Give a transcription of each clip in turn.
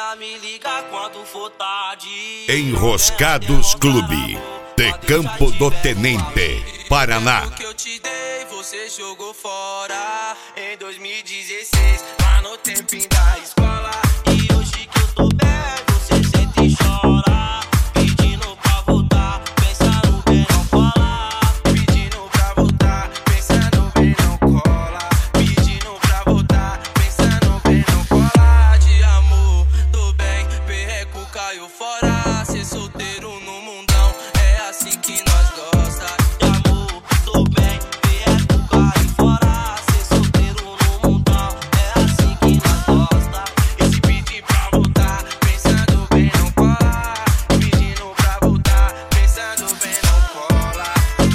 venha me ligar quando for tarde. Enroscados Clube, de Campo do Tenente, Paraná. O que eu te dei, você jogou fora em 2016, lá no tempinho da escola. E hoje que eu tô bem, você sente e chora, pedindo pra voltar, pensando bem não cola. Pedindo pra voltar, pensando bem não cola. Pedindo pra voltar, pensando bem não cola. De amor, tô bem, perreco caiu fora. Ser solteiro no mundão, é assim que nós gosta. De amor, tô bem, perreco caiu fora. Ser solteiro no mundão, é assim que nós gosta. Esse pedir pra voltar, pensando bem não cola. Pedindo pra voltar, pensando bem não cola.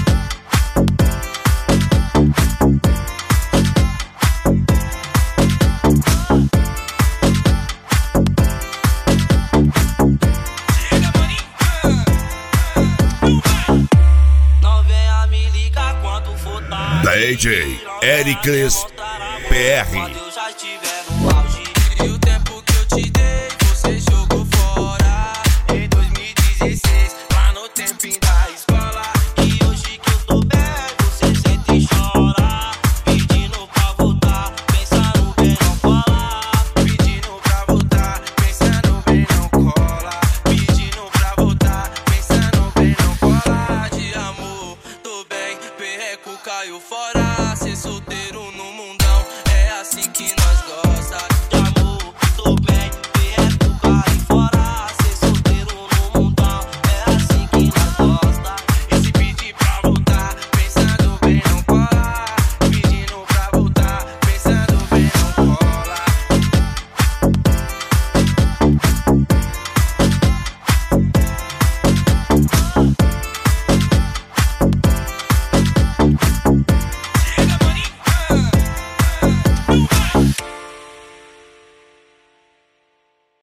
Não venha me ligar quando for tarde. DJ Ericles PR. Quando eu já estiver no auge. E o tempo que eu te dei, você jogou fora em 2016, lá no tempinho da escola. E hoje que eu tô bem, você sente e chora, pedindo pra voltar, pensando bem não cola. Pedindo pra voltar, pensando bem não cola. Pedindo pra voltar, pensando bem não cola. De amor, tô bem, perreco caiu fora.